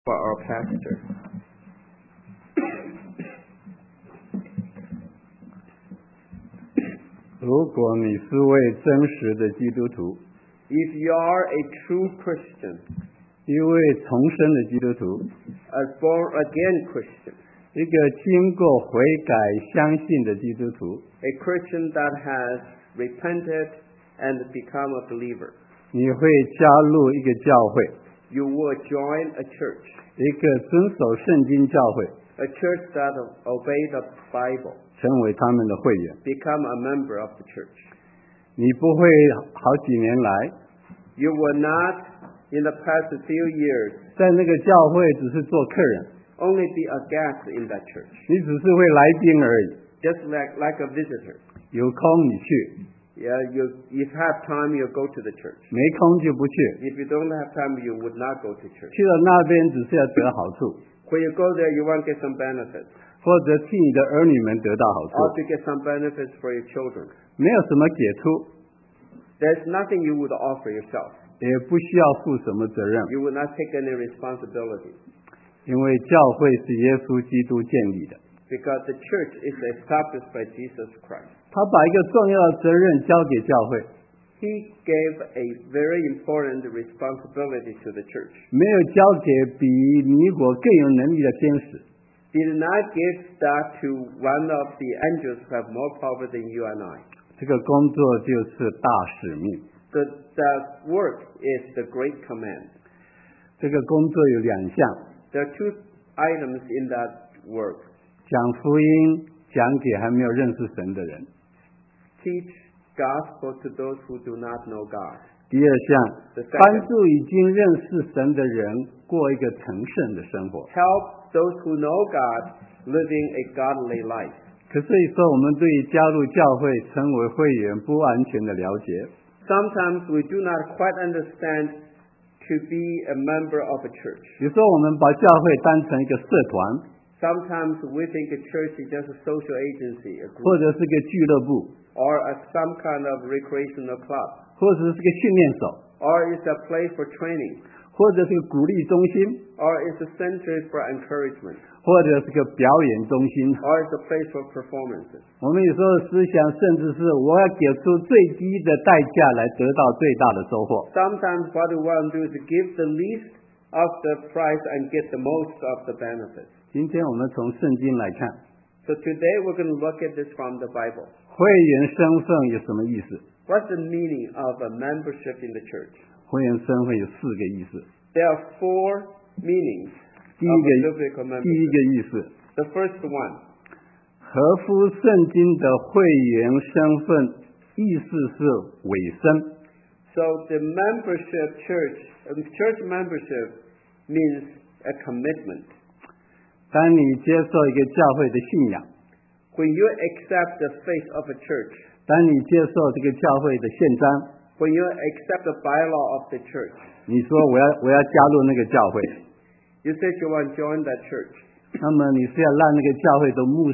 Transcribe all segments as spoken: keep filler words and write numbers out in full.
for our pastor. 如果你是位真实的基督徒， If you are a true Christian, 一位重生的基督徒， a born-again Christian, 一个经过悔改相信的基督徒， a Christian that has repented and become a believer, 你会加入一个教会， you will join a church, 一个遵守圣经教会， a church that obey the Bible, 成为他们的会员。 become a member of the church. 你不会好几年来 You will not, in the past few years, 在那个教会只是做客人， only be a guest in that church, 你只是会来宾而已。 just like, like a visitor. 有空你去， Yeah, you, if you have time, you go to the church. 没空就不去。 If you don't have time, you would not go to church. 去了那边只是要得好处， When you go there, you want to get some benefits, 或者替你的儿女们得到好 or 处， to get some benefits for your children. 没有什么解脱， There's nothing you would offer yourself. 也不需要负什么责任， You would not take any responsibility, 因为教会是耶稣基督建立的。 because the church is established by Jesus Christ. 他把一个重要的责任交给教会， He gave a very important responsibility to the church. 没有交给比尼果更有能力的天使。 He did not give that to one of the angels who have more power than you and I. 这个工作就是大使命。 The, the work is the great command. 这个工作有两项： There are two items in that work. 讲福音，讲给还没有认识神的人； Teach gospel to those who do not know God. 第二项， The second, 帮助已经认识神的人过一个成圣的生活。 help those who know God living a godly life. 可是有时候我们对于加入教会、成为会员不完全的了解， Sometimes we do not quite understand to be a member of a church. 有时候我们把教会当成一个社团， Sometimes we think a church is just a social agency, a 或 group, 者是个俱乐部， or a, some kind of recreational club, 或者是个训练所， or it's a place for training, 或者是个鼓励中心， or it's a center for encouragement, 或者是个表演中心。 or it's a place for performances. 我们有时候思想甚至是我要给出最低的代价来得到最大的收获。 Sometimes what we want to do is give the least of the price and get the most of the benefits. 今天我们从圣经来看， So today we're going to look at this from the Bible. 会员身份有什么意思？ What's the meaning of a membership in the church? 会员身份有四个意思。 There are four meanings 第 of 一 a 个， biblical 第一 membership. 个意思， The first one, 合乎圣经的会员身份，意思是委身。 so the membership church, um, church membership means a commitment. 当你接受一个教会的信仰， When you accept the faith of a church, 当你接受这个教会的宪章， when you accept the bylaw of the church, 你说我要我要加入那个教会， you said you want to join that church. 那么你是要让那个教会的牧师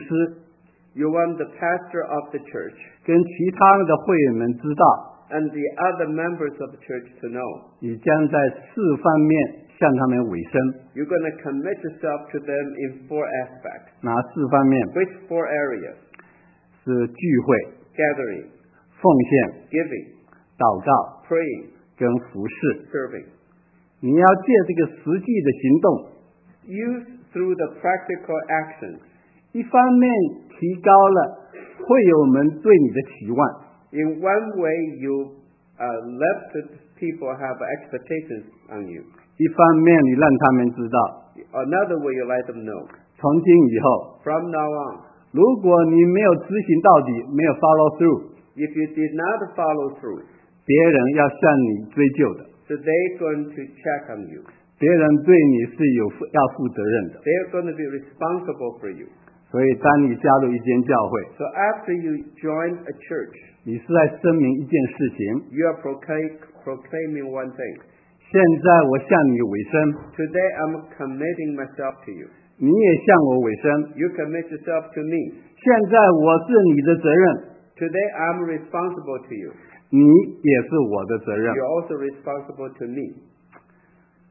You want the pastor of the church 跟其他的会员们知道， and the other members of the church to know. 你将在四方面向他们委身。 You're going to commit yourself to them in four aspects. 哪四方面？ Which four areas? 是聚会、 Gathering, 奉献、 giving, 祷告 praying, 跟服侍。 serving. 你要借这个实际的行动， Use through the practical actions. 一方面提高了会友们对你的期望， In one way, you uh, let the people have expectations on you. 一方面你让他们知道， Another way, you let them know. 从今以后， From now on, 如果你没有执行到底，没有 follow through， if you did not follow through, 别人要向你追究的， so they're going to check on you. 别人对你是有负要负责任的。 They're going to be responsible for you. 所以，当你加入一间教会， So after you join a church, 你是在声明一件事情。 you are proclaim, proclaiming one thing. 现在我向你委身， Today I'm committing myself to you. 你也向我委身。 You commit yourself to me. 现在我是你的责任， Today I'm responsible to you. 你也是我的责任。 You're also responsible to me.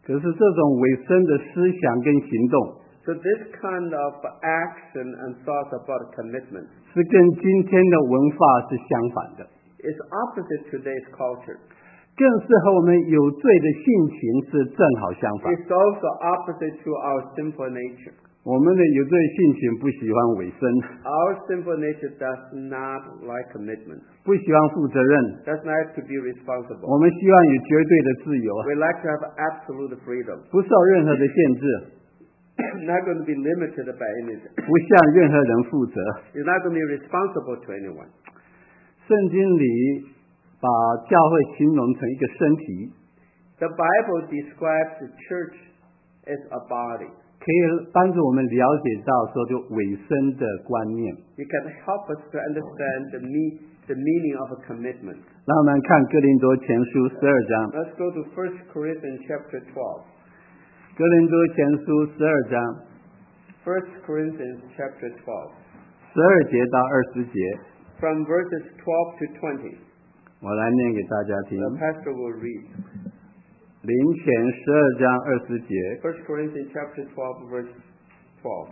可是这种委身的思想跟行动， So this kind of action and thought about commitment 是跟今天的文化是相反的， is opposite to today's culture. 更是和我们有罪的性情是正好相反。 It's also opposite to our sinful nature. 我们的有罪性情不喜欢委身， Our sinful nature does not like commitment, 不喜欢负责任， does not like to be responsible. 我们希望有绝对的自由， We like to have absolute freedom, 不受任何的限制， not going to be limited by anything. 不向任何人负责。 You're not going to be responsible to anyone. 圣经里把教会形容成一个身体， The Bible describes the church as a body. 可以帮助我们了解到说就委身的观念。 It can help us to understand the, me- the meaning of a commitment. 让我们看哥林多前书十二章， Let's go to First Corinthians chapter twelve. 哥林多前书十二章 First Corinthians chapter twelve. 十二节到二十节， From verses twelve to twenty. 我来念给大家听。 The pastor will read. 林前十二章二十节， First Corinthians chapter twelve, verse twelve.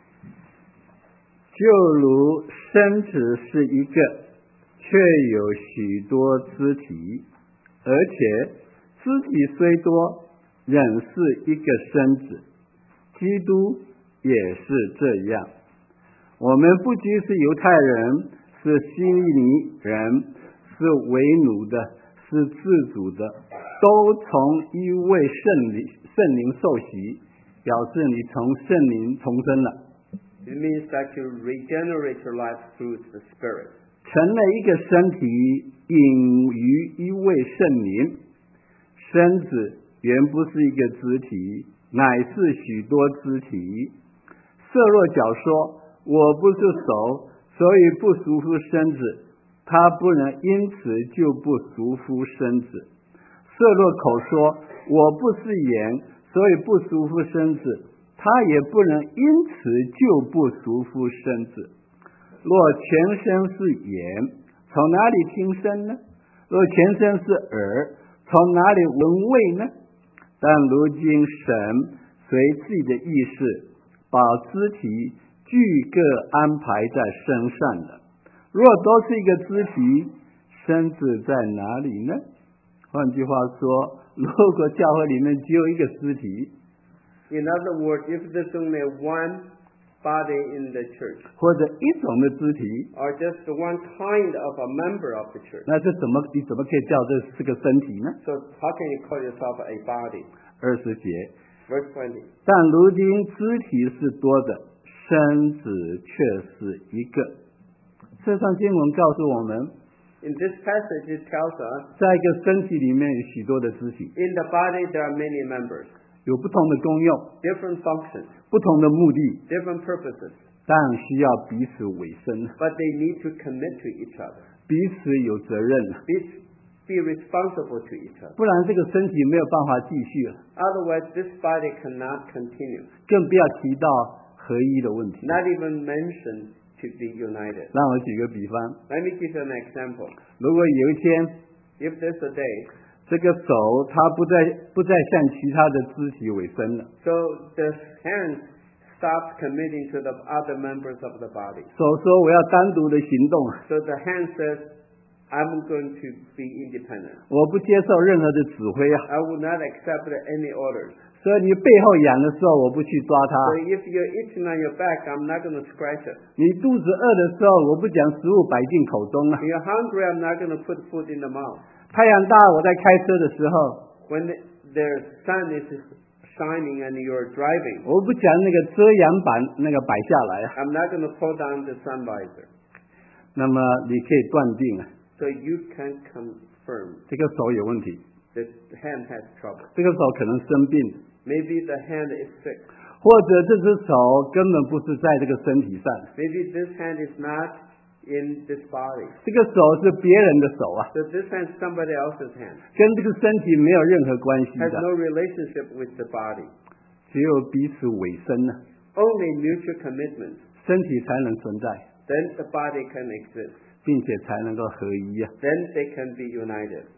就如身子是一个，却有许多肢体，而且肢体虽多，仍是一个身子。基督也是这样。我们不拘是犹太人，是希利尼人，是为奴的，是自主的，都从一位圣灵圣灵受洗，表示你从圣灵重生了， It means that you regenerate your life through the Spirit. 成了一个身体，隐于一位圣灵。身子原不是一个肢体，乃是许多肢体。色若脚说我不是手，所以不属乎身子，他不能因此就不属乎身子。色若口说我不是眼，所以不属乎身子，他也不能因此就不属乎身子。若全身是眼，从哪里听声呢？若全身是耳，从哪里闻味呢？但如今神随自己的意识，把肢体俱各安排在身上了。若都是一个肢体，身子在哪里呢？换句话说，如果教会里面只有一个肢体， In other words, if there's only one body in the church, 或者一种的肢体， or just one kind of a member of the church, 那这怎么你怎么可以叫这是个身体呢？ so how can you call yourself a body? 二十节， Verse twenty. 但如今肢体是多的，身子却是一个。这段经文告诉我们， In this passage, it tells us 在一个身体里面有许多的肢体， in the body there are many members, 有不同的功用， different functions, 不同的目的， different purposes, 但需要彼此委身， but they need to commit to each other, 彼此有责任， be, be responsible to each other. 不然这个身体没有办法继续了。 Otherwise, this body cannot continue, 更不要提到合一的问题。 not even mention to be united. 让我举个比方， Let me give you an example. 如果有一天 If there's a day, 这个手它不再不再向其他的肢体委身了， so the hands stops committing to the other members of the body. 手说我要单独的行动， So the hand says, I'm going to be independent. 我不接受任何的指挥啊。 I will not accept any orders. 所以你背后痒的时候，我不去抓它； So if you're itching on your back, I'm not going to scratch it. 你肚子饿的时候，我不将食物摆进口中啊。 When you're hungry, I'm not going to put food in the mouth. 太阳大，我在开车的时候， When the, the sun is shining and you're driving, 我不将那个遮阳板那个摆下来啊。 I'm not going to pull down the sun visor. 那么你可以断定啊， So you can confirm 这个手有问题， that the hand has trouble. 这个手可能生病， Maybe the hand is sick. 或者这只手根本不是在这个身体上， Maybe this hand is not in this body. 这个手是别人的手啊， So this hand is somebody else's hand. 跟这个身体没有任何关系 Has 的， no relationship with the body. 只有彼此委身呢， Only mutual commitment. 身体才能存在， Then the body can exist. 并且才能够合一啊。 Then they can be united.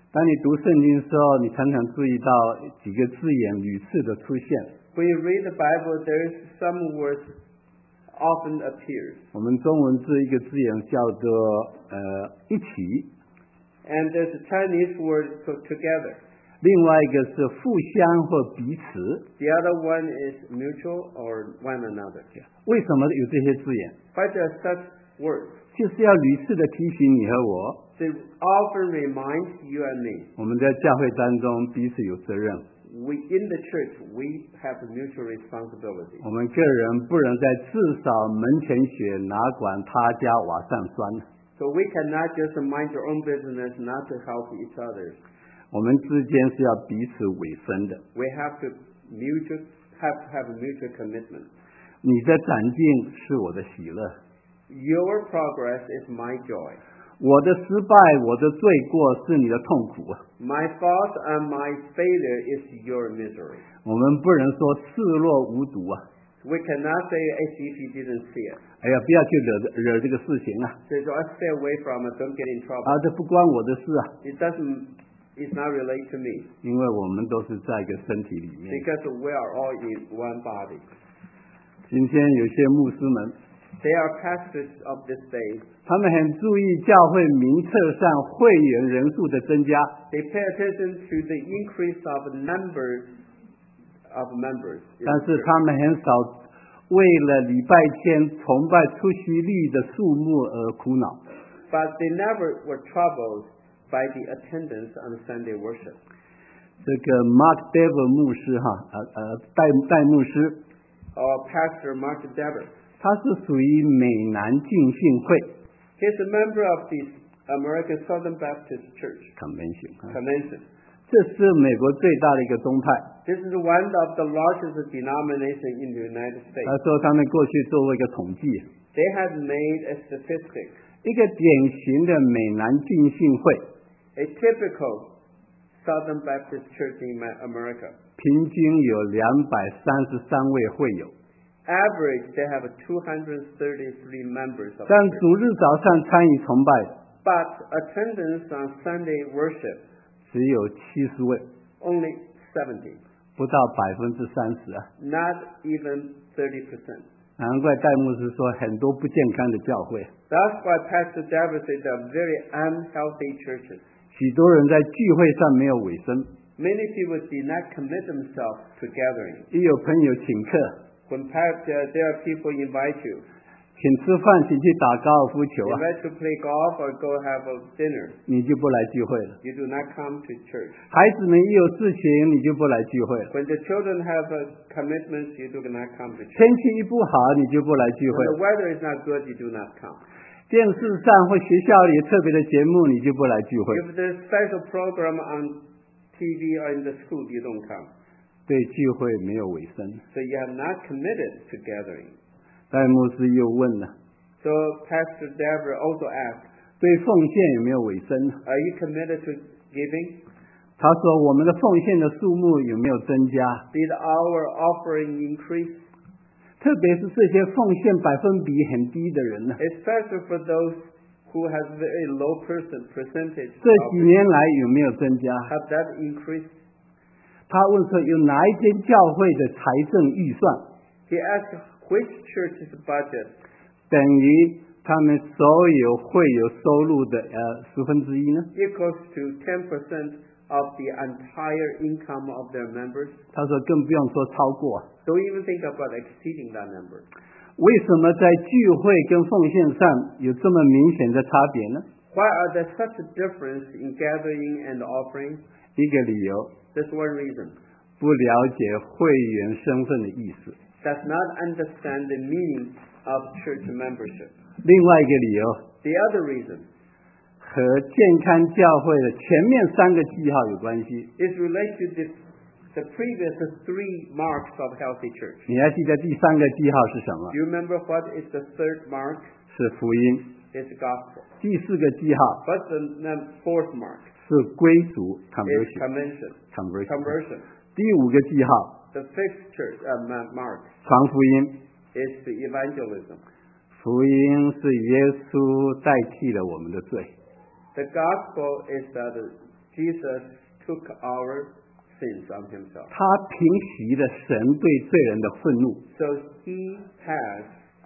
当你读圣经的时候，你常常注意到几个字眼屡次的出现。 When you read the Bible, there's some words often appears. 我们中文字一个字眼叫做呃一起， And there's a Chinese word for together. 另外一个是互相或彼此。 The other one is mutual or one another. 为什么有这些字眼？ Why there are such words? 就是要屡次的提醒你和我， They often remind you and me. 我们在教会当中彼此有责任。 We in the church we have a mutual responsibility. 我们个人不能在至少门前雪，哪管他家瓦上霜。 So we cannot just mind your own business, not to help each other. 我们之间是要彼此委身的。 We have to mutual have to have a mutual commitment. 你的长进是我的喜乐， Your progress is my joy. 我的失败、我的罪过是你的痛苦。 My fault and my failure is your misery. 我们不能说视若无睹啊！ We cannot say as if you didn't see it. 哎呀，不要去惹惹这个事情啊！ So just stay away from it. Don't get in trouble. 啊，这不关我的事啊， It doesn't. It's not related to me 因为我们都是在一个身体里面。 because we are all in one body. 今天有些牧师们， They are pastors of this day. 他们很注意教会名册上会员人数的增加， They pay attention to the increase of numbers of members. in 但 the 是 church. 他们很少为了礼拜天崇拜出席率的数目而苦恼。 But they never were troubled by the attendance on Sunday worship. 这个 Mark Dever 牧师哈，呃呃戴戴牧师， Or Pastor Mark Dever. 他是属于美南浸信会 He's a member of the American Southern Baptist Church Convention，啊 Convention. 这是美国最大的一个宗派。 This is one of the largest denomination in the United 他 States. 说他们过去做过一个统计， They have made a statistic. 一个典型的美南浸信会， A typical Southern Baptist church in Ma- America. 平均有两百三十三位会友， Average, they have two hundred thirty-three members of 但 the church. 主日早上参与崇拜 But attendance on Sunday worship, 只有七十位， only seventy. 不到百分之三十啊！ Not even thirty percent. 难怪戴牧师说很多不健康的教会， That's why Pastor David said they're very unhealthy churches. 许多人在聚会上没有委身， Many people did not commit themselves to gathering. 一有朋友请客， When pa- there there are people invite you, 请吃饭，请去打高尔夫球啊， invite to play golf or go have a dinner, 你就不来聚会了。 you do not come to church. 孩子们一有事情，你就不来聚会了。 When the children have uh, commitments, you do not come to church. 天气一不好，你就不来聚会 When the 了。 weather is not good, you do not come. 电视上或学校里特别的节目，你就不来聚会。 If there's special program on T V or in the school, you don't come. 对聚会没有委身。 So you have not committed to gathering. 戴牧师又问了， So Pastor Deborah also asked, 对奉献有没有委身？ are you committed to giving? 他说我们的奉献的数目有没有增加？ Did our offering increase? 特别是这些奉献百分比很低的人呢？ Especially for those who have very low percent percentage. 这几年来有没有增加？ Have that increased? 他问说有哪一间教会的财政预算 He asked which church's budget 等于他们所有会有收入的呃十分之一呢？ equals to ten percent of the entire income of their members. 他说更不用说超过。 Don't even think about exceeding that number. 为什么在聚会跟奉献上有这么明显的差别呢？ Why are there such a difference in gathering and offering? 一个理由， There's one reason. 不了解会员身份的意思； Does not understand the meaning of church membership. 另外一个理由， The other reason 和健康教会的前面三个记号有关系。 is related to the, the previous three marks of healthy church. 你还记得第三个记号是什么 Do？ you remember what is the third mark? 是福音。 It's gospel. 第四个记号 What's the num- fourth mark? 是归属 It's conversion convention. conversion。 Conversion. 第五个记号 The fifth church uh, ma- mark 传福音。 is the evangelism. 福音是耶稣代替了我们的罪。 The gospel is that Jesus took our sins on himself. 他平息了神对罪人的愤怒。 So he has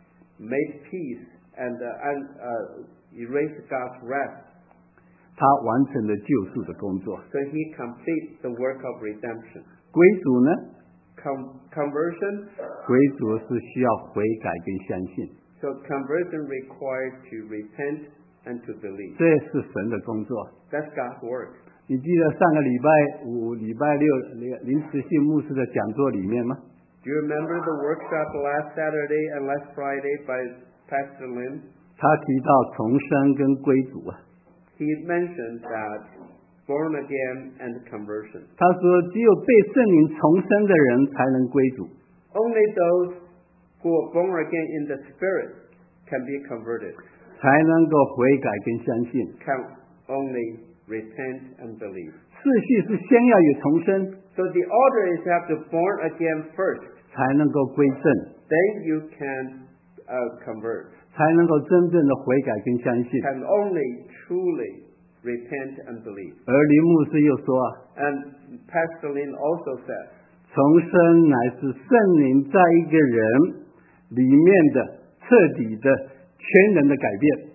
made peace and, uh, and uh, erased God's wrath. 他完成了救赎的工作。 So he completes the work of redemption. 归主呢？ Com- conversion, 归主是需要悔改跟相信， so conversion required to repent and to believe. 这是神的工作。 That's God's work. 你记得上个礼拜五、礼拜六林慈信牧师的讲座里面吗？ Do you remember the workshop last Saturday and last Friday by Pastor Lin? 他提到重生跟归主啊。 He mentioned that born again and conversion. 他说，只有被圣灵重生的人才能归主。 Only those who are born again in the Spirit can be converted, 才能够悔改跟相信。 can only repent and believe. 次序是先要有重生， So the order is you have to born again first. 才能够归正， Then you can uh, convert, 才能够真正的悔改跟相信。 can only truly repent and believe. 而林牧师又说啊， And Pastor Lin also said, 重生乃是圣灵在一个人里面的彻底的全人的改变。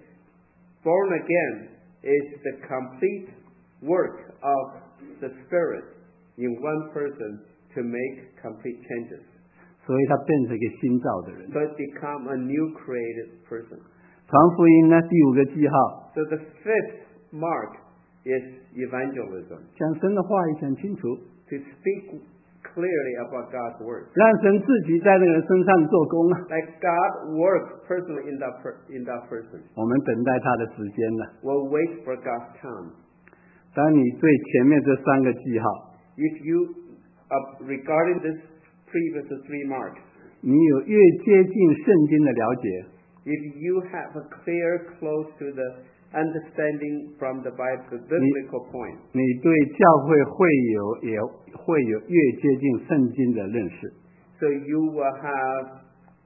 born again is the complete work of the Spirit in one person to make complete changes. 所以他变成一个新造的人。 So it become a new created person. 传福音呢，第五个记号， So the fifth mark is evangelism, 讲神的话语讲清楚， to speak clearly about God's word. 让神自己在那个人身上做工啊。 Like God works personally in that, per, in that person. 我们等待他的时间呢。 We'll wait for God's time. 当你对前面这三个记号， If you, uh, regarding this previous three marks, 你有越接近圣经的了解， if you have a clear, close to the understanding from the Bible, the biblical point, 你对教会会有也会有越接近圣经的认识。 so you will have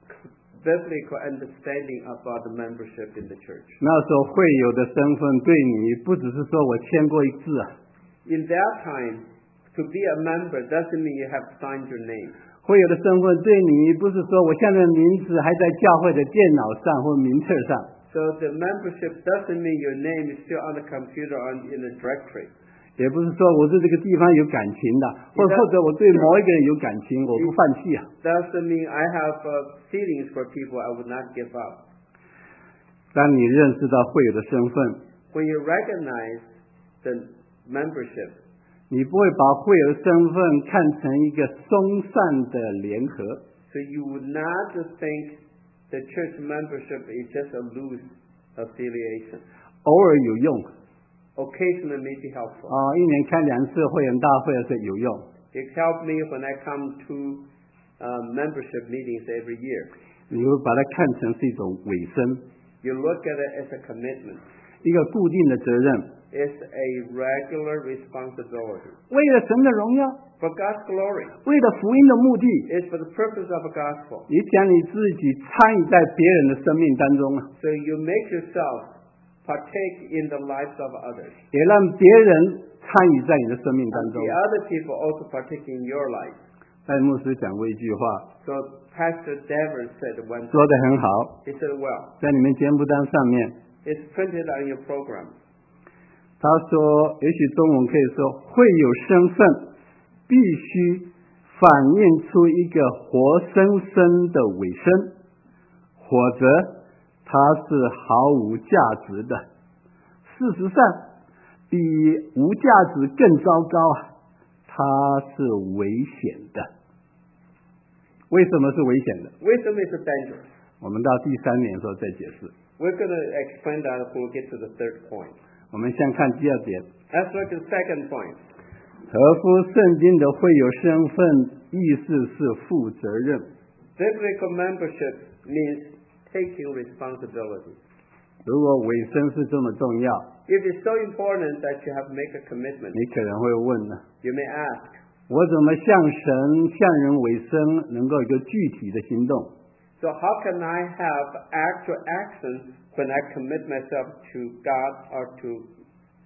biblical understanding about the membership in the church. 那时候会有的身份对你不只是说我签过一字啊， In that time, to be a member doesn't mean you have signed your name. 会有的身份对你不是说我现在的名字还在教会的电脑上或名册上， So the membership doesn't mean your name is still on the computer or in the directory. 也不是说我对这个地方有感情的，或或者我对某一个人有感情，我不放弃啊。 Doesn't mean I have uh, feelings for people I would not give up. 当你认识到会有的身份， When you recognize the membership, 你不会把会有的身份看成一个松散的联合， so you would not just think the church membership is just a loose affiliation. 偶尔有用 Occasionally may be helpful. 啊，一年开两次会员大会的时候有用。 It helped me when I come to uh, membership meetings every year. 你会把它看成是一种委身， You look at it as a commitment. 一个固定的责任， It's a regular responsibility. 为了神的荣耀， For God's glory. 为了福音的目的， It's for the purpose of a gospel. 你将你自己参与在别人的生命当中啊， So you make yourself partake in the lives of others. 也让别人参与在你的生命当 And 中 the。other people also partake in your life. 戴牧师讲过一句话， So Pastor Devers said one 说得很好， He said, well, 在你们节目单上面， it's printed on your program. 他说，也许中文可以说，会有身份必须反映出一个活生生的委身，否则它是毫无价值的。事实上，比无价值更糟糕啊，它是危险的。为什么是危险的？ Wisdom is dangerous. 我们到第三年的时候再解释。 We're going to explain that when we get to the third point. 我们先看第二点， Let's look at the second point. 合乎圣经的会有身份，意思是负责任。 Biblical membership means taking responsibility. 如果委身是这么重要， It is so important that you have to make a commitment. 你可能会问呢， You may ask, 我怎么向神、向人委身，能够有一个具体的行动？ so how can I have actual action when I commit myself to God or to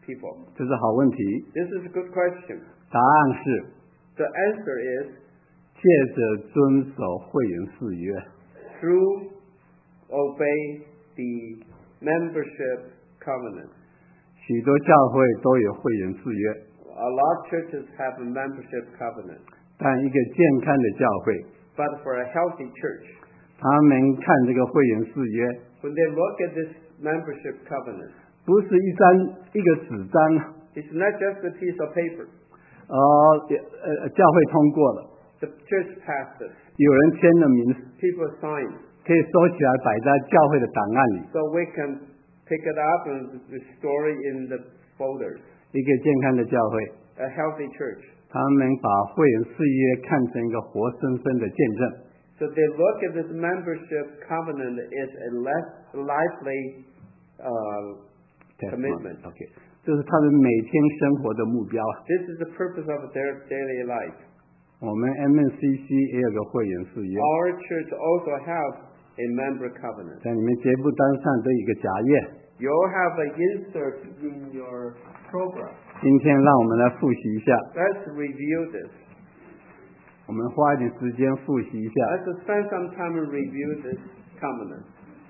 people? 这是好问题。 This is a good question. 答案是 The answer is 借着遵守会员誓约， through obey the membership covenant. 许多教会都有会员誓约， A lot of churches have a membership covenant. 但一个健康的教会， But for a healthy church, 他们看这个会员誓约， when they look at this membership covenant, 不是一张一个纸张， it's not just a piece of paper. 呃呃，教会通过了， The church passed it. 有人签了名， People signed. 可以收起来摆在教会的档案里。 So we can pick it up and restore it in the folders. 一个健康的教会， A healthy church. 他们把会员誓约看成一个活生生的见证。 So they look at this membership covenant as a less lively uh, commitment. OK， 这是他们每天生活的目标。 This is the purpose of their daily life. 我们 M N C C 也有个会员誓约， Our church also have a member covenant. 在你们节目单上都有一个夹页。 You'll have an insert in your program. 今天让我们来复习一下， Let's review this. 我们花一点时间复习一下。 Let's spend some time and review this covenant.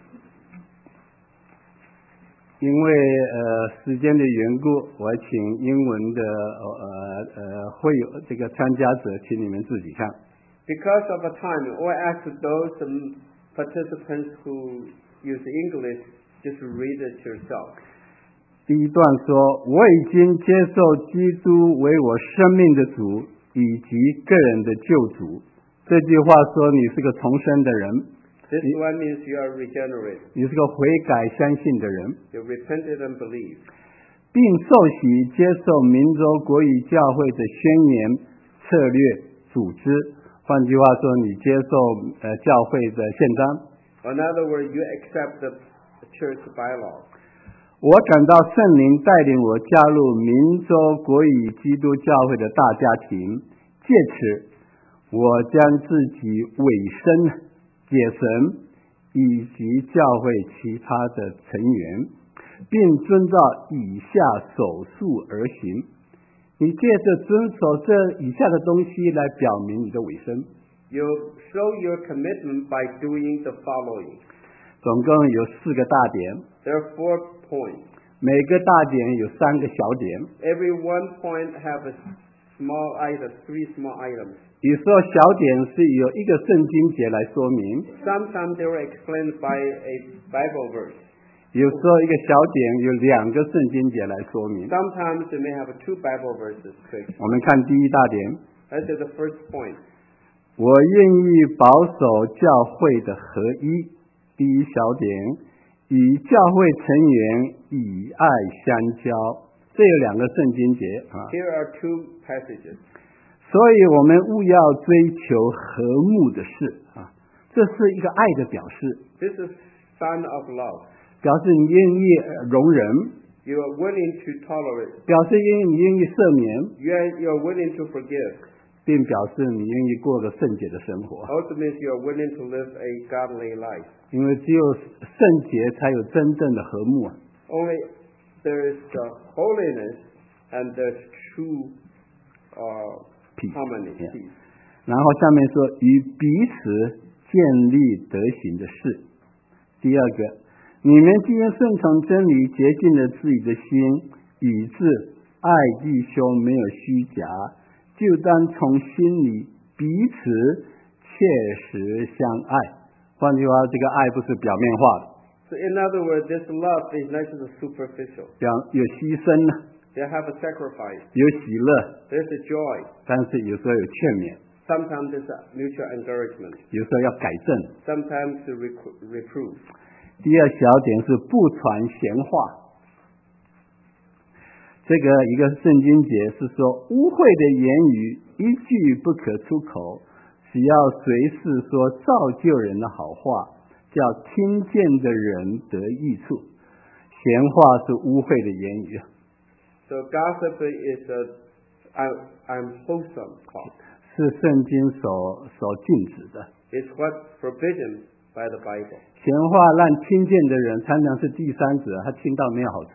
因为呃时间的缘故，我请英文的呃呃会有这个参加者，请你们自己看。 Because of a time, I ask those um, participants who use English just read it yourself. 第一段说：“我已经接受基督为我生命的主，以及个人的救主。”这句话说你是个重生的人， This one means you are regenerated. 你是个悔改相信的人， You repented and believed. 并受洗接受民州国语教会的宣言、策略、组织。换句话说，你接受呃教会的宪章。 In other words, you accept the church bylaw. 我感到圣灵带领我加入民州国语基督教会的大家庭，借此我将自己委身解神以及教会其他的成员，并遵照以下手术而行。你借着遵守这以下的东西来表明你的委身。 You show your commitment by doing the following. 总共有四个大点， There are four points. 每个大点有三个小点。 Every one point have a small item, three small items. 有时候小点是由一个圣经节来说明， Sometimes they were explained by a Bible verse. 有时候一个小点有两个圣经节来说明。 Sometimes they may have two Bible verses to explain. 我们看第一大点， That's the first point. 我愿意保守教会的合一。第一小点，与教会成员以爱相交，这有两个圣经节啊。 Here are two passages. 所以我们务要追求和睦的事啊，这是一个爱的表示， This is sign of love. 表示你愿意容忍， You are willing to tolerate. 表示愿意你愿意赦免， You are, you are willing to forgive. 并表示你愿意过个圣洁的生活。 Also means you are willing to live a godly life. 因为只有圣洁才有真正的和睦。 Only there is the holiness and there's true uh, Peace. harmony. Yeah. Peace. 然后下面说与彼此建立德行的事。第二个，你们既然顺从真理，洁净了自己的心，以致爱弟兄没有虚假，就当从心里彼此切实相爱。换句话，这个爱不是表面化的， So in other words, this love is not just superficial. 表有牺牲， They have a sacrifice. 有喜乐， There's a joy. 但是有时候有劝勉， Sometimes there's a mutual encouragement. 有时候要改正。 Sometimes to rec- reprove. 第二小点是不传闲话。这个一个圣经节是说，污秽的言语一句不可出口，只要随时说造就人的好话，叫听见的人得益处。闲话是污秽的言语， So gossip is a unwholesome talk. 是圣经所所禁止的。 It's what's forbidden by the Bible. 闲话让听见的人常常是第三者，他听到没有好处。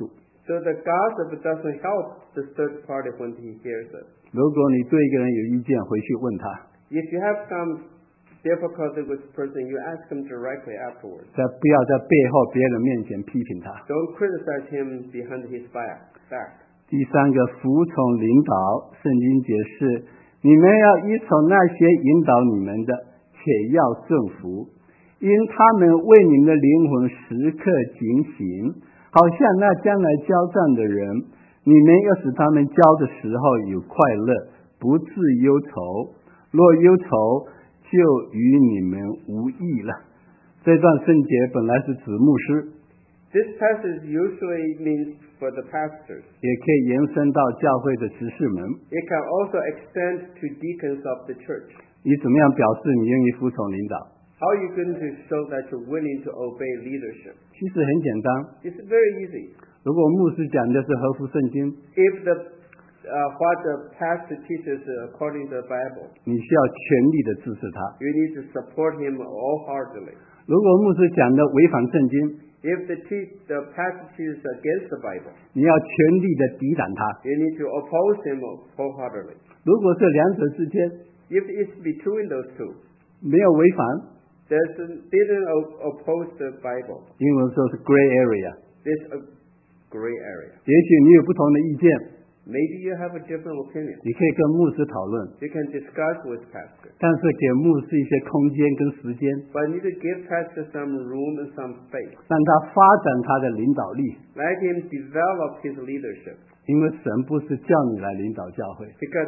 So the gossip doesn't help the third party when he hears it. 如果你对一个人有意见，回去问他， If you have some difficulty with a person, you ask him directly afterwards. 再不要在背后别人面前批评他。 Don't criticize him behind his back. back. 第三个，服从领导。圣经解释，你们要依从那些引导你们的，且要顺服，因他们为你们的灵魂时刻警醒，好像那将来交战的人，你们要使他们交的时候有快乐，不致忧愁，若忧愁，就与你们无益了。这段圣节本来是指牧师， This passage usually means for the pastors. 也可以延伸到教会的执事们。 It can also extend to deacons of the church. 你怎么样表示你愿意服从领导？ How are you going to show that you're willing to obey leadership? 其实很简单， It's very easy. 如果牧师讲的是合乎圣经， If the uh, what the pastor teaches according to the Bible, 你需要全力的支持他。 you need to support him wholeheartedly. 如果牧师讲的违反圣经， If the, te- the pastor teaches against the Bible, 你要全力的抵挡他。 you need to oppose him wholeheartedly. 如果这两者之间 If it's between those two, 没有违反， doesn't didn't o- oppose the Bible, 英文说是 gray area， there's a gray area. 也许你有不同的意见， Maybe you have a different opinion. 你可以跟牧师讨论， You can discuss with pastor, 但是给牧师一些空间跟时间， but you need to give pastor some room and some space. 让他发展他的领导力。 Let him develop his leadership. 因为神不是叫你来领导教会， Because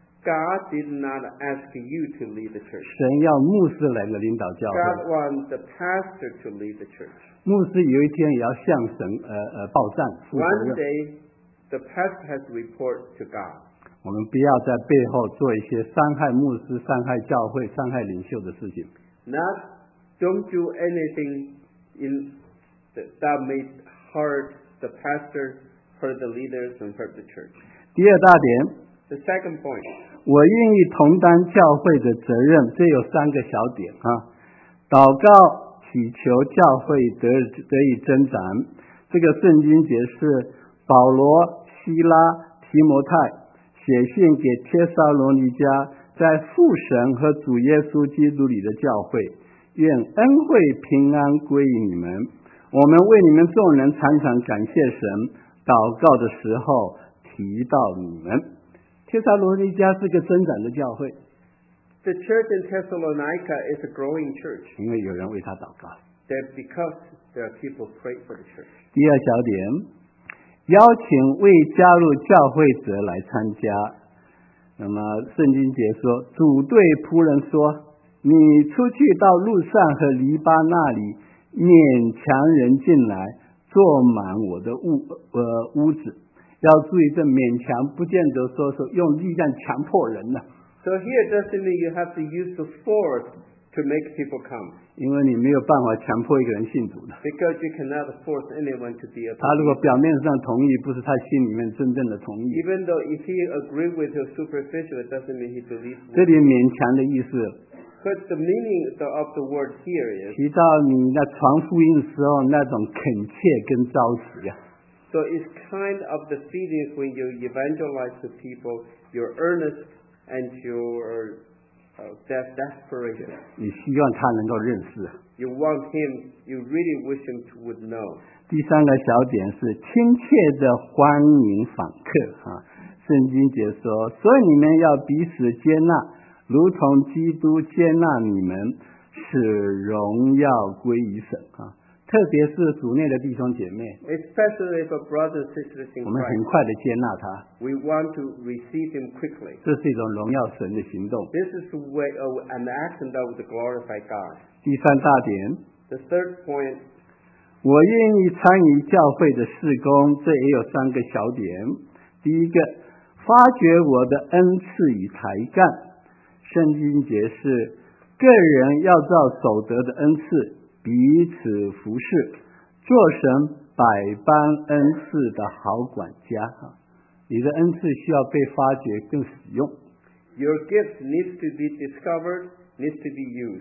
God did not ask you to lead the church. 神要牧师来领导教 God 会。 wants the pastor to lead the church. 牧师有一天也要向神呃呃报战负责 One 任。 day, the pastor has to report to God. 我们不要在背后做一些伤害牧师、伤害教会、伤害领袖的事情。 Not, don't do anything in the, that may hurt the pastor, hurt the leaders, and hurt the church. 第二大点， The second point, 我愿意同担教会的责任，这有三个小点啊。祷告祈求教会得得以增长。这个圣经解释，保罗、希拉、提摩太写信给帖撒罗尼迦，在父神和主耶稣基督里的教会，愿恩惠平安归于你们。我们为你们众人常常感谢神，祷告的时候提到你们。帖撒罗尼迦是个增长的教会， the church in Thessalonica is a growing church. 因为有人为他祷告。 That because there are people pray for the church. 第二小点，邀请未加入教会者来参加。那么圣经节说，主对仆人说：“你出去到路上和篱笆那里，勉强人进来，坐满我的屋呃屋子。”要注意，这勉强不见得说是用力量强迫人呢、啊， So here doesn't mean you have to use the force to make people come. 因为你没有办法强迫一个人信主的。 Because you cannot force anyone to be a 他如果 believer. 表面上同意，不是他心里面真正的同意。 Even though if he agree with you superficial, it doesn't mean he believes. 这里勉强的意思， But the meaning of the word here is, 提到你在传福音的时候那种恳切跟着急啊。 so it's kind of the feelings when you evangelize to people, you're earnest and you're uh, that desperation. 你希望他能够认识。 You want him, you really wish him to would know. 第三个小点是亲切的欢迎访客啊。圣经节说，所以你们要彼此接纳，如同基督接纳你们，使荣耀归于神啊。特别是主内的弟兄姐妹， Especially for brothers and sisters in 我们很 Christ. 快的接纳他， We want to receive him quickly. 这是一种荣耀神的行动。 This is the way, uh, an action that would glorify God. 第三大点， The third point, 我愿意参与教会的事工，这也有三个小点。第一个，发掘我的恩赐与才干。圣经解释，个人要照所得的恩赐彼此服侍，做神百般恩赐的好管家。你的恩赐需要被发掘跟使用。 your gift needs to be discovered, needs to be used.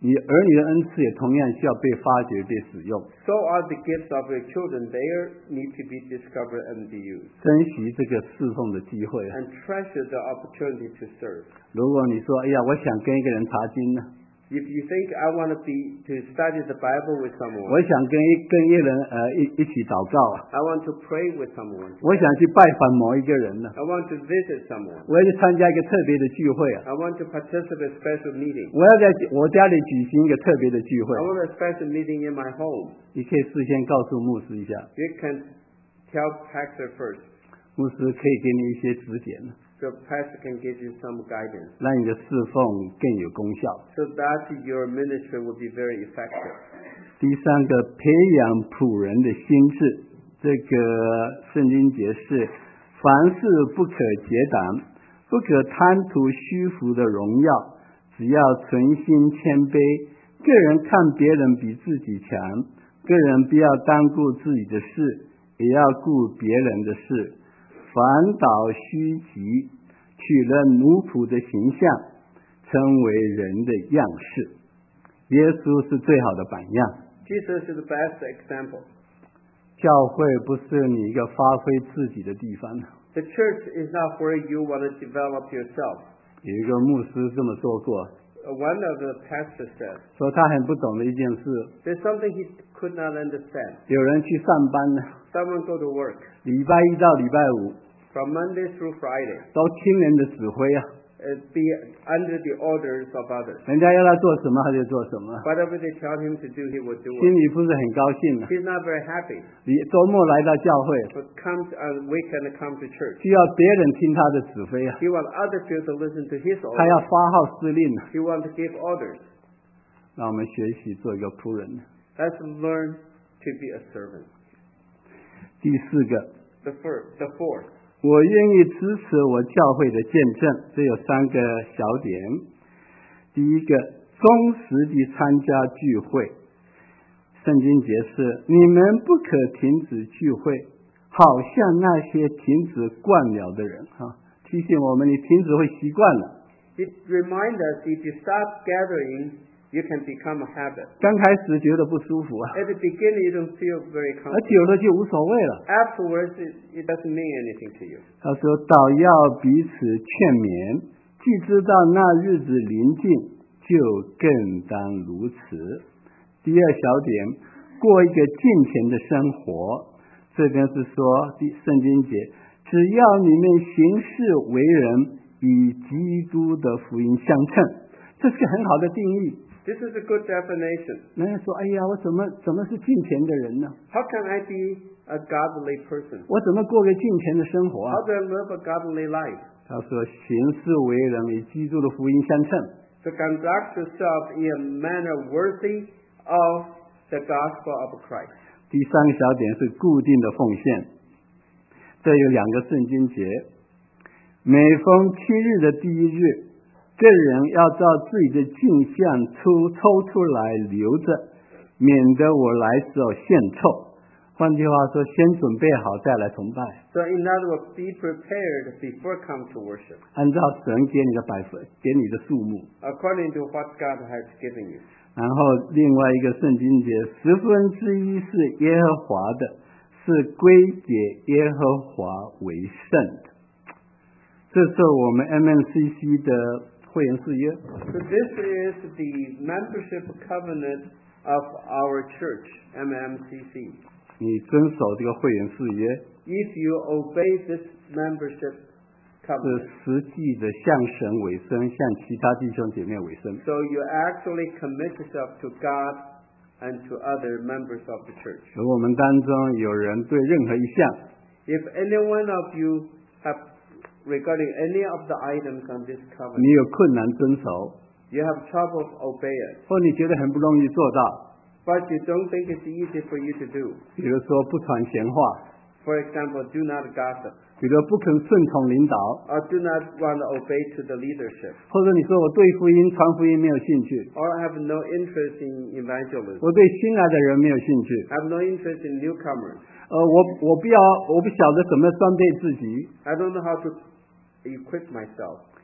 你儿女的恩赐也同样需要被发掘、被使用。 So are the gifts of your children. They need to be discovered and be used. 珍惜这个侍奉的机会。 And treasure the opportunity to serve. 如果你说，哎呀，我想跟一个人查经呢， If you think I want to be to study the Bible with someone, 我想跟一跟一人呃一一起祷告， I want to pray with someone, 我想去拜访某一个人呢， I want to visit someone, 我要去参加一个特别的聚会啊， I want to participate in a special meeting, 我要在我家里举行一个特别的聚会 I，want a special meeting in my home. 你可以事先告诉牧师一下， You can tell pastor first, 牧师可以给你一些指点， so pastor can give you some guidance, 让你的侍奉更有功效。 so that your ministry will be very effective. 第三个，培养仆人的心智。这个圣经节是：凡事不可结党，不可贪图虚浮的荣耀，只要存心谦卑。个人看别人比自己强，个人不要单顾自己的事，也要顾别人的事。反倒虚己，取了奴仆的形象，成为人的样式。耶稣是最好的榜样。 Jesus is the best example. 教会不是你一个发挥自己的地方。 The church is not where you want to develop yourself. 有一个牧师这么说过， Uh, One of the pastors said, 说他很不懂的一件事， there's something he could not understand. 有人去上班呢， Someone go to work 礼拜一到礼拜五 from Monday through Friday, 都听人的指挥啊， uh, be under the orders of others. 人家要他做什么他就做什么， Whatever they tell him to do, he will do 心 it. 里不是很高兴啊。 He's not very happy. 你周末来到教会， But comes on weekend to come to church. 需要别人听他的指挥啊， He wants other people to listen to his 他要 orders. 发号施令啊。 He wants to give orders. 让我们学习做一个仆人。 Let's learn to be a servant. 第四个， The first, the fourth. 我愿意支持我教会的见证，这有三个小点。第一个，忠实地参加聚会。圣经节是：你们不可停止聚会，好像那些停止惯了的人啊，提醒我们，你停止会习惯了。 It reminds us if you stop gathering, you can become a habit. 刚开始觉得不舒服啊， At the beginning, you don't feel very 而 comfortable. 久了就无所谓了。 Afterwards, it, it doesn't mean anything to you. 他说：倒要彼此劝勉，既知道那日子临近，就更当如此。第二小点，过一个敬虔的生活。这边是说，第圣经节，只要你们行事为人与基督的福音相称，这是个很好的定义。 This is a good definition. 人家说：哎呀，我怎么怎么是敬虔的人呢？ How can I be a godly person? 我怎么过个敬虔的生活啊 How？ do I live a godly life? 他说：行事为人与基督的福音相称。 To conduct yourself in a manner worthy of the gospel of Christ. 第三个小点是固定的奉献，这有两个圣经节，每逢七日的第一日，个人要照自己的镜像出抽出来留着，免得我来时候献臭。换句话说，先准备好再来崇拜， So in other words, be prepared before come to worship, 按照神给你的百分给你的数目。 according to what God has given you. 然后另外一个圣经节，十分之一是耶和华的，是归给耶和华为圣的。这是我们 M M C C 的会员誓约。 So this is the membership covenant of our church, M M C C. 你遵守这个会员誓约， If you obey this membership 是 covenant, 实际的向神委身，向其他弟兄姐妹委身。 so you actually commit yourself to God and to other members of the church. 如果我们当中有人对任何一项 If any one of you have, regarding any of the items on this 你 covenant, 有困难遵守， you have trouble obey it, 或你觉得很不容易做到， but you don't think it's easy for you to do. 比如说不传闲话， For example, do not gossip, 比如不肯顺从领导， or do not want to obey to the leadership, 或者你说我对福音传福音没有兴趣， or have no interest in evangelism, 我对新来的人没有兴趣， have no interest in newcomers. 呃，我我不要，我不晓得怎么装备自己。 I don't know how to equip myself.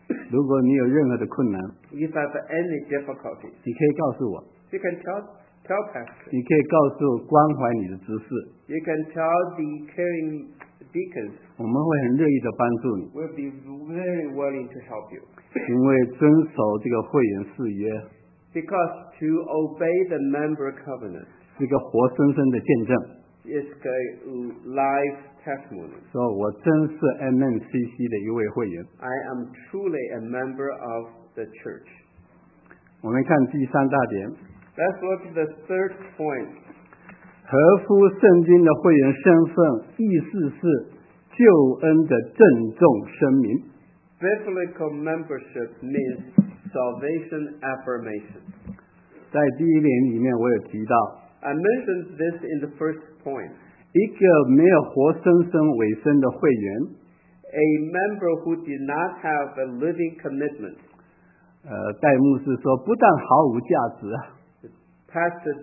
如果你有任何的困难， if I have any difficulties, 你可以告诉我， you can tell, tell Pastor. 你可以告诉关怀你的执事， You can tell the caring deacons. 我们会很乐意的帮助你， We'll be very willing to help you. 因为遵守这个会员誓约 Because to obey the member covenant 是一个活生生的见证。 is a live testimony. 说我真是 M M C C 的一位会员。 I am truly a member of the church. 我们看第三大点， Let's look at the third point. 合乎圣经的会员身份，意思是救恩的郑重声明。 Biblical membership means salvation affirmation. 在第一点里面，我有提到， I mentioned this in the first point. 一个没有活生生委身的会员， A member who did not have a living commitment. 呃，戴牧师说，不但毫无价值啊， Pastor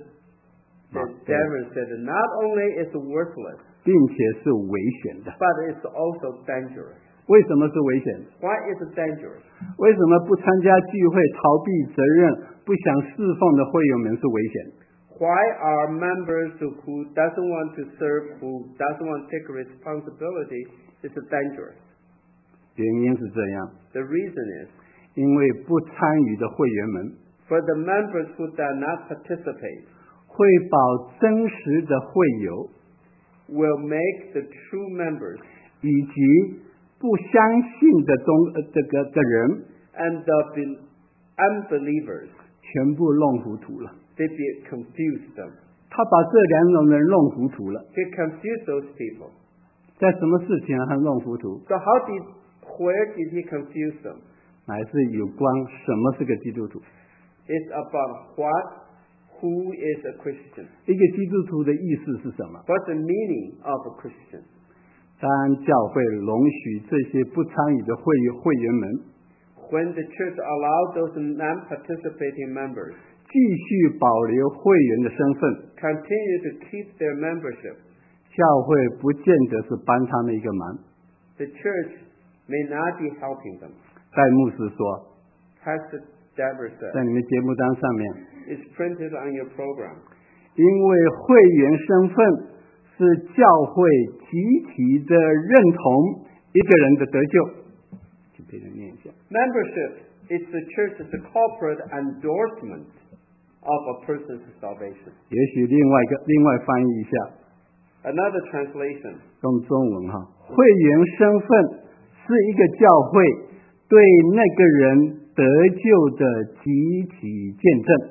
Not Darren said that not only is it worthless, 并且是危险的。 but it's also dangerous. 为什么是危险的？ Why is it dangerous? 为什么不参加聚会、逃避责任、不想侍奉的会员们是危险的？ Why are members who doesn't want to serve, who doesn't want to take responsibility, is it dangerous? 原因是这样， The reason is, 因为不参与的会员们 for the members who do not participate 会保真实的会友 will make the true members 以及不相信的中呃这个的人 and the be- unbelievers, 全部弄糊涂了。 they be confuse them. 他把这两种人弄糊涂了， He confused those people. 在什么事情让他弄糊涂？ So how did, where did he confuse them? 乃是有关什么是个基督徒。 It's about what, who is a Christian. 一个基督徒的意思是什么？ What's the meaning of a Christian? 当教会容许这些不参与的会会员们 When the church allowed those non-participating members 继续保留会员的身份， continue to keep their membership, 教会不见得是帮他们一个忙。 the church may not be helping them. 戴牧师说， Pastor Deborah 在 said, 你们节目单上面， it's printed on your program. 因为会员身份是教会集体的认同一个人的得救，请别人念一下。 Membership is the church's corporate endorsement of a person's salvation. 也许另外一个另外翻译一下， Another translation, 用中文哈，会员身份是一个教会对那个人得救的集体见证。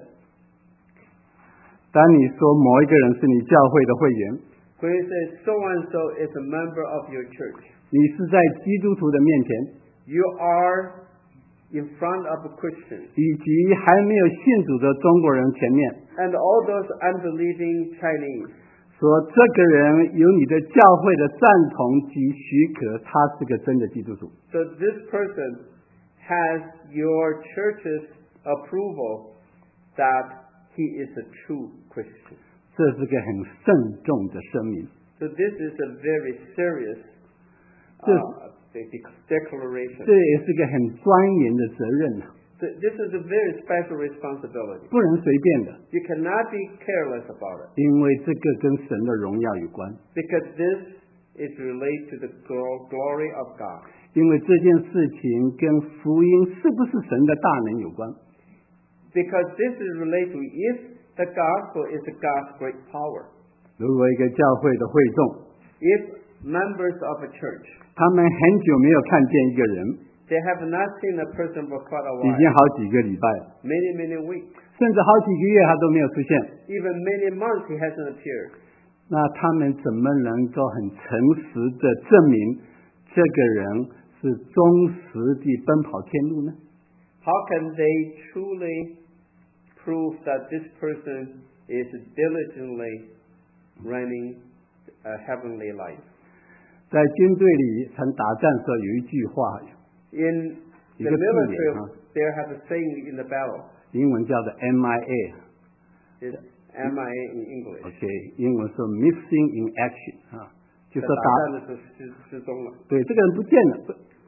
当你说某一个人是你教会的会员， when it says so and so is a member of your church, 你是在基督徒的面前， you are in front of a Christian 以及还没有信主的中国人前面， and all those unbelieving Chinese. 说这个人有你的教会的赞同及许可，他是个真的基督徒。 So this person has your church's approval that he is a true Christian. 这是个很慎重的声明。 So this is a very serious This- uh, de- declaration. 这也是个很庄严的责任呐、 So this is a very special responsibility. 不能随便的， You cannot be careless about it 因为这个跟神的荣耀有关。 because this is related to the glo- glory of God. 因为这件事情跟福音是不是神的大能有关。 Because this is related to if the gospel is God's great power. 如果一个教会的会众， If members of a church, 他们很久没有看见一个人， they have not seen a person for quite a 已经 while, 好几个礼拜了， many, many weeks, 甚至好几个月他都没有出现， even many months he hasn't appeared. 那他们怎么能够很诚实的证明这个人是忠实地奔跑天路呢？ How can they truly prove that this person is diligently running a heavenly life? 在军队里曾打战的时候有一句话， In 一 the 个字眼 military, 啊， they have a saying in the battle. 英文叫做 M I A， It's M I A in English. OK， 英文说 missing in action 啊，就在说打打仗的时候失失踪了。 对这个人不见了，不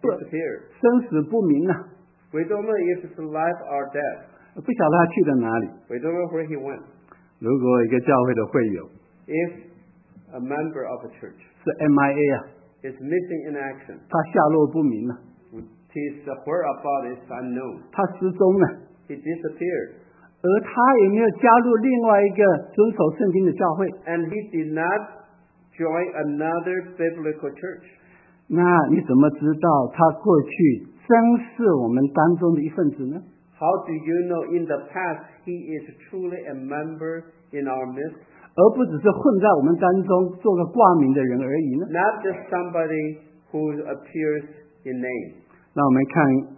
disappeared. 生死不明啊， We don't know if it's alive or dead. 不晓得他去了哪里。 We don't know where he went. 如果一个教会的会友 If a member of a church 是 M I A 啊， is missing in action, 他下落不明啊， his whereabouts is unknown. 他失踪了， He disappeared. 而他也没有加入另外一个遵守圣经的教会， And he did not join another biblical church. 那你怎么知道他过去真是我们当中的一份子呢？ How do you know in the past he is truly a member in our midst? 而不只是混在我们当中做个挂名的人而已呢？ Not just somebody who appears in name. 那我们看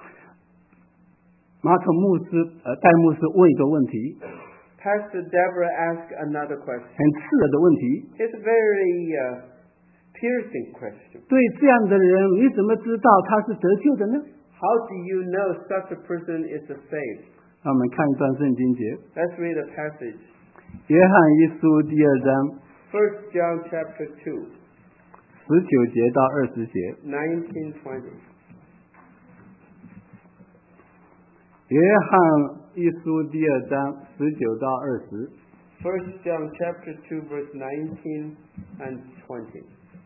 马可牧师呃戴牧师问一个问题， Pastor Deborah asked another question. 很刺耳的问题。 It's a very uh, piercing question. 对这样的人，你怎么知道他是得救的呢？ How do you know such a person is saved? 那我们看一段圣经节， Let's read a passage. 约翰一书第二章 First John chapter two, 十九节到二十节。 nineteen, twenty. 约翰一书第二章十九到二十。 First John chapter two, verse nineteen and twenty.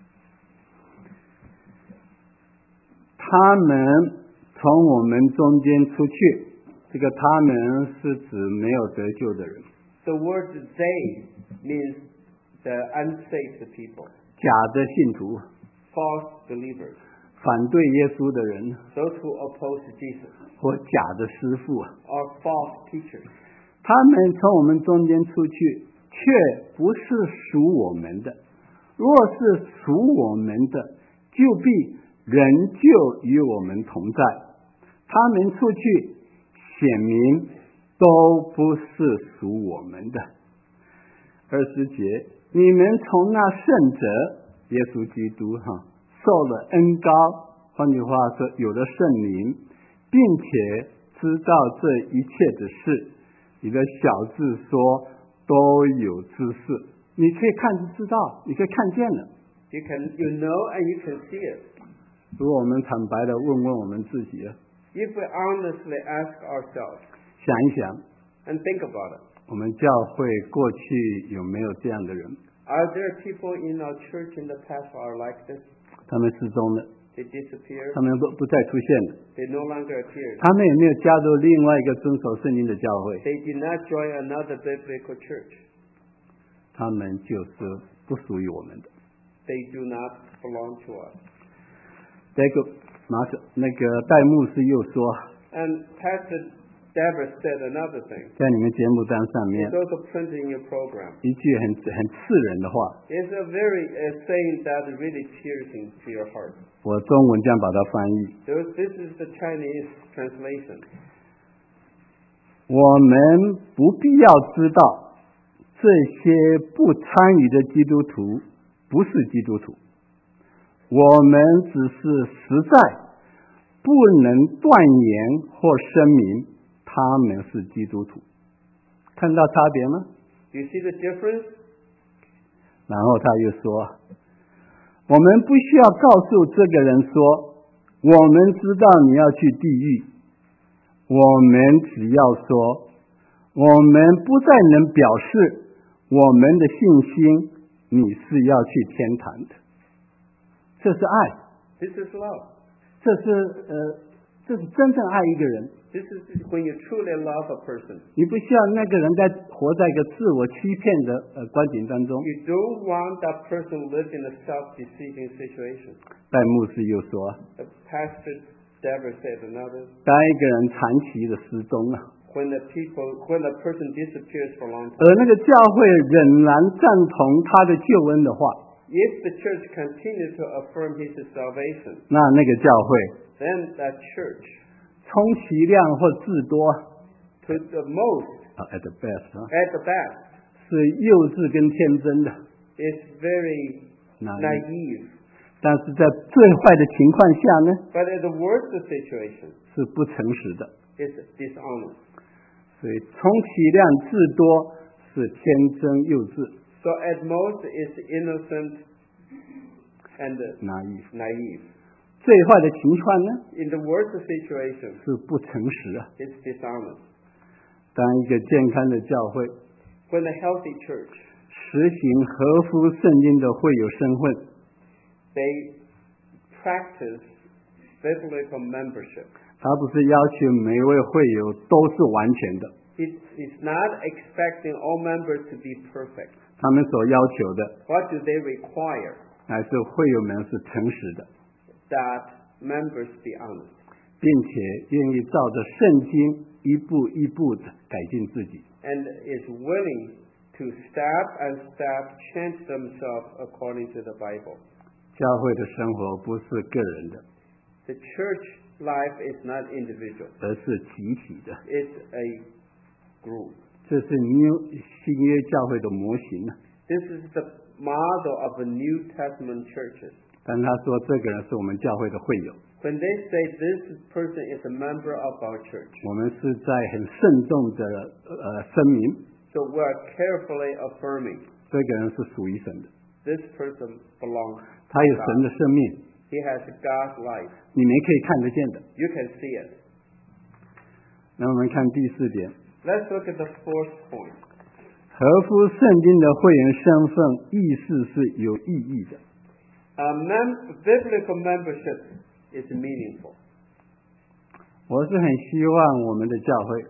他们从我们中间出去，这个他们是指没有得救的人， The word they means the unsaved people, 假的信徒， false believers, 反对耶稣的人， those who oppose Jesus, 或假的师傅。 or false teachers. 他们从我们中间出去，却不是属我们的。若是属我们的，就必仍旧与我们同在。他们出去，显明都不是属我们的。二十节，你们从那圣者耶稣基督哈受了恩膏，换句话说，有了圣灵，并且知道这一切的事。你的小字说都有知识，你可以看就知道，你可以看见了。 You can, you know, and you can see it. 如果我们坦白的问问我们自己， If we honestly ask ourselves 想一想， and think about it, 我们教会过去有没有这样的人？ are there people in our church in the past who are like this? 他们失踪了， They disappear. 他们不不再出现了， They no longer appear. 他们也没有加入另外一个遵守圣经的教会， They did not join another biblical church. 他们就是不属于我们的。 They do not belong to us. 这个马可那个戴牧师又说， And Pastor Deborah said another thing. 在你们节目单上面 It's also printed in your program. 一句很很刺人的话， It's a very a saying that is really piercing to your heart. 我中文这样把它翻译： So this is the Chinese translation. 我们不必要知道这些不参与的基督徒不是基督徒，我们只是实在不能断言或声明他们是基督徒。看到差别吗？ Do you see the difference? 然后他又说，我们不需要告诉这个人说，我们知道你要去地狱，我们只要说，我们不再能表示我们的信心，你是要去天堂的。这是爱， This is love. 这是呃，这是真正爱一个人。 This is when you truly love a person. 你不需要那个人在活在一个自我欺骗的呃观点当中。 You don't want that person live in a self-deceiving situation. 戴牧师又说， The pastor Deborah said another. 当一个人长期的失踪啊， When the people, when a person disappears for a long time, 而那个教会仍然赞同他的救恩的话， if the church continues to affirm his salvation, 那那个教会 then that church, 充其量或至多 to the most, 啊 ，at the best 啊， at the best, 是幼稚跟天真的， is very naive naive. 但是在最坏的情况下呢， But in the worst situation, 是不诚实的。 it's dishonest. 所以充其量至多是天真幼稚 So at most, it's innocent and naive。 naive. 最坏的情况呢 In the worst situation, 是不诚实啊。 it's dishonest. 当一个健康的教会 When a healthy church, 实行合乎圣经的会友身份， they practice biblical membership. 他不是要求每一位会友都是完全的， It is not expecting all members to be perfect. 他们所要求的 What do they require? 乃是会友们是诚实的， That members be honest, 并且愿意照着圣经一步一步的改进自己。 and is willing to step and step change themselves according to the Bible. 教会的生活不是个人的， The church life is not individual. 而是集体的。 It's a group. 这是 New 新约教会的模型啊。 This is the model of the New Testament churches. 但他说这个人是我们教会的会友， When they say this person is a member of our church, 我们是在很慎重的呃声明， so we're carefully affirming 这个人是属于神的， this person belongs 他有 to 神 God. 的生命， He has God's life. 你们可以看得见的。 You can see it. 那我们看第四点， Let's look at the fourth point. 合乎圣经的会员身份意识是有意义的。 Uh, mem- biblical membership is meaningful. 我是很希望我们的教会，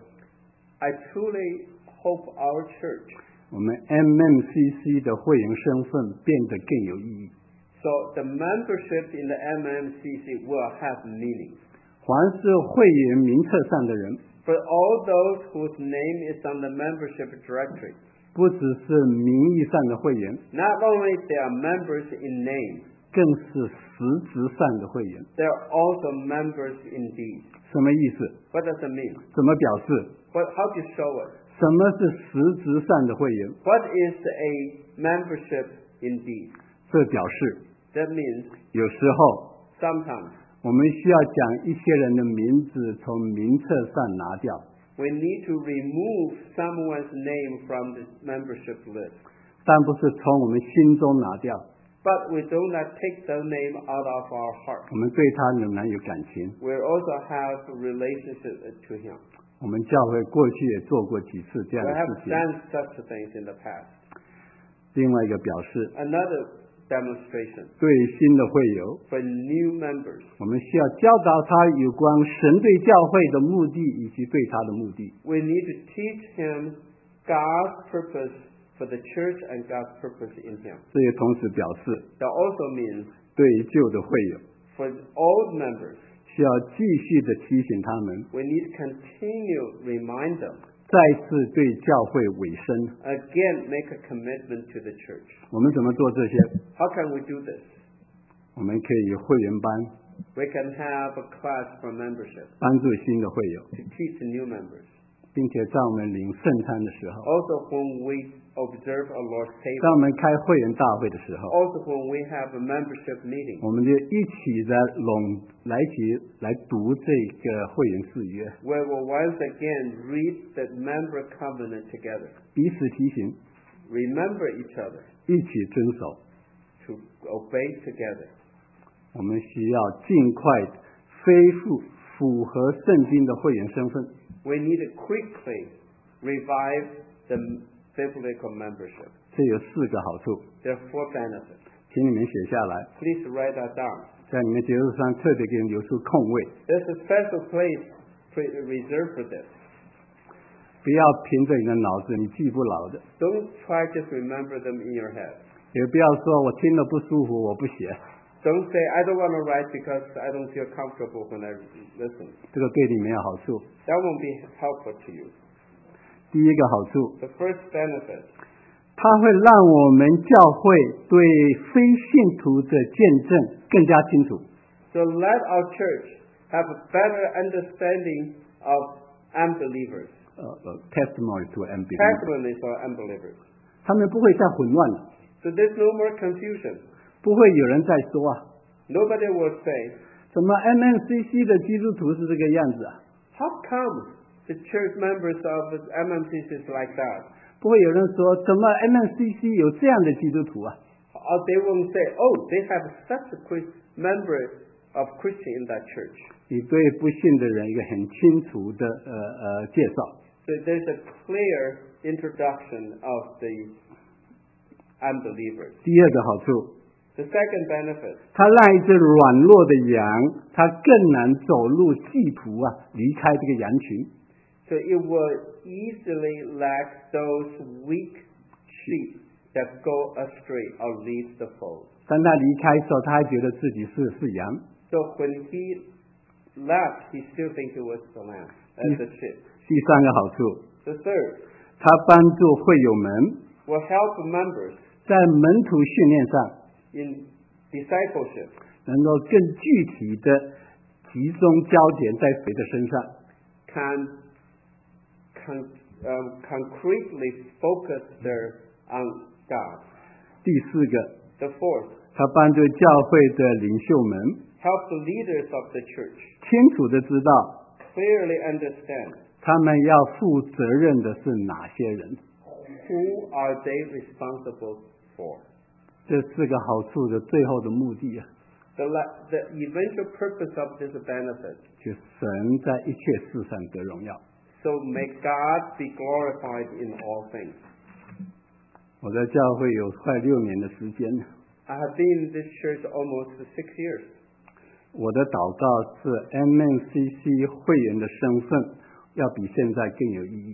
I truly hope our church, 我们 M M C C 的会员身份变得更有意义。 so the membership in the M M C C will have meaning. 凡是会员名册上的人， For all those whose name is on the membership directory, 不只是名义上的会员， not only they are members in name, 更是实质上的会员。 they're also members in deed. 什么意思？ What does it mean? 怎么表示？ What, how do you show it? 什么是实质上的会员？ What is a membership in deed? 这表示 That means 有时候 sometimes 我们需要将一些人的名字从名册上拿掉， we need to remove someone's name from the membership list. 但不是从我们心中拿掉。 But we do not take the name out of our heart. 我们对他仍然有感情。 We also have a relationship to him. 我们教会过去也做过几次这样 We 的 have 事情。 done such things in the past. 另外一个表示， Another demonstration 对新的会友， for new members. 我们需要教导他有关神对教会的目的以及对他的目的。 We need to teach him God's purpose for the church and God's purpose in him. 这也同时表示， That also means 对旧的会友， for old members, 需要继续的提醒他们， we need to continue remind them, 再次对教会委身。 again make a commitment to the church. 我们怎么做这些？ How can we do this? 我们可以会员班 We can have a class for membership 帮助新的会友， to teach the new members. 并且在我们领圣餐的时候， Also when we observe a Lord's 在 table. 我们开会员大会的时候， Also when we have a membership meeting. 我们就一起的拢来一起来读这个会员誓约， Where we'll once again read the member covenant together. 彼此提醒， Remember each other 一起遵守。 to obey together. 我们需要尽快恢复符合圣经的会员身份。 We need to quickly revive the biblical membership. 这有四个好处， There are four benefits. 请你们写下来， Please write that down. 在你们节日上特别给你留出空位， There's a special place pre- reserved for this. 不要凭着你的脑子你记不牢的， Don't try just remember them in your head. 也不要说我听了不舒服我不写， Don't say, I don't want to write because I don't feel comfortable when I listen. 这个对你没有好处。 That won't be helpful to you. 第一个好处， The first benefit, 它会让我们教会对非信徒的见证更加清楚。 so let our church have a better understanding of unbelievers. 呃呃 testimony to unbelievers， Testimonies for unbelievers. 他们不会再混乱了， So there's no more confusion. 不会有人再说啊， Nobody will say, 怎么 M M C C 的基督徒是这个样子啊？ how come the church members of the M M C C is like that? 不会有人说怎么 M M C C 有这样的基督徒啊？ Or they won't say, oh, they have such a quick member of Christian in that church. 你对不信的人一个很清楚的呃呃介绍。 So there's a clear introduction of the unbelievers. 第二个好处， The second benefit, 它让一只软弱的羊，它更难走入系谱啊，离开这个羊群。 so it will easily let those weak sheep that go astray or leave the fold. 当他离开的时候，他还觉得自己是是羊。 So when he left, he still thinks it was the lamb, as the sheep. 第三个好处， The third, 它帮助会友们 will help members 在门徒训练上 in discipleship 能够更具体的集中焦点在谁的身上。 can con- um, concretely focus their on God. 第四个， The fourth, 它帮助教会的领袖们 help the leaders of the church 清楚的知道， clearly understand 他们要负责任的是哪些人。 who are they responsible for. 这四个好处的最后的目的啊， The, la- the eventual purpose of this benefit, 就神在一切事上得荣耀。 so may God be glorified in all things. 我在教会有快六年的时间， I have been in this church almost six years. 我的祷告是 M N C C 会员的身份要比现在更有意义。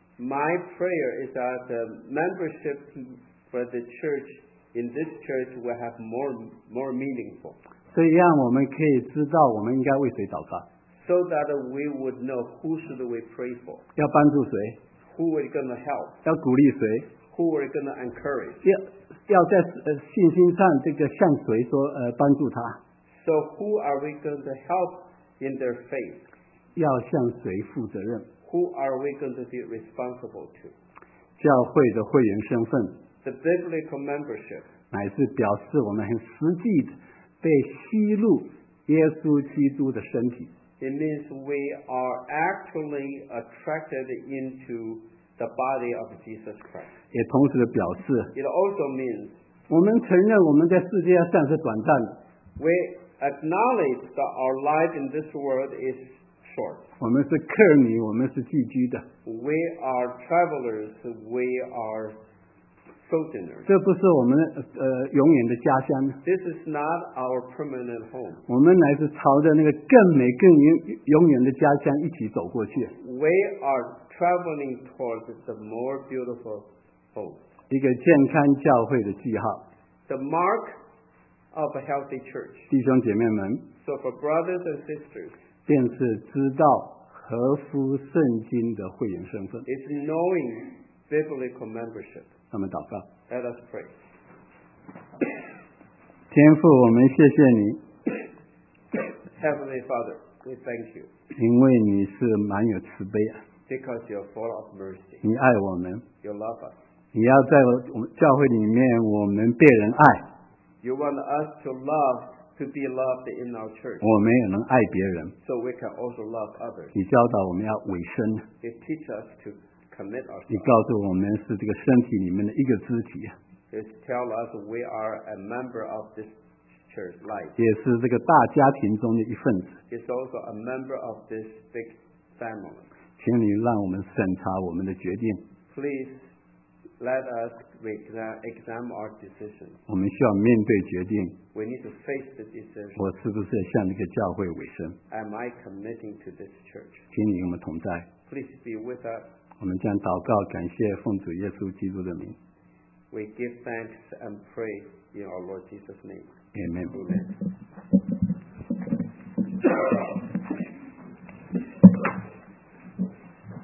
My prayer is that the membership for the church in this church will have more more meaningful, 这样我们可以知道我们应该为谁祷告， so that we would know who should we pray for, 要帮助谁， who we're going to help, 要鼓励谁， who we're going to encourage. 要要在呃信心上这个向谁说呃帮助他， So who are we going to help in their faith? 要向谁负责任。 Who are we going to be responsible to? 教会的会员身份 The biblical membership 乃是表示我们很实际的被吸入耶稣基督的身体。 it means we are actually attracted into the body of Jesus Christ. 也同时的表示， It also means 我们承认我们在世界上是短暂的， we acknowledge that our life in this world is short. 我们是客旅，我们是寄居的， We are travelers. We are sojourners. 这不是我们呃永远的家乡。 This is not our permanent home. 我们乃是朝着那个更美、更永永远的家乡一起走过去。 We are traveling towards the more beautiful home. 一个健康教会的记号， The mark of a healthy church. 弟兄姐妹们， So for brothers and sisters, 便是知道合乎圣经的会员身份。 is knowing biblical membership. 那么祷告， Let us pray. 天父，我们谢谢你， Heavenly Father, we thank you 因为你是满有慈悲啊， because you're full of mercy. 你爱我们， You love us. 你要在我们教会里面，我们被人爱， You want us to love, to be loved in our church, 我们也能爱别人。 so we can also love others. 你教导我们要委身， You teach us to commit 你 ourselves. 告诉我们是这个身体里面的一个肢体， You tell us we are a member of this church life. 也是这个大家庭中的一份子。 It's also a member of this big family. 请你让我们审查我们的决定， Please let us exam- examine our decisions. 我们需要面对决定， We need to face the decision. 我是不是向这个教会委身？ Am I committing to this church? 请你与我们同在。 Please be with us. 我们将祷告，感谢奉主耶稣基督的名 We give thanks and pray in our Lord Jesus' name. ，Amen。 Amen.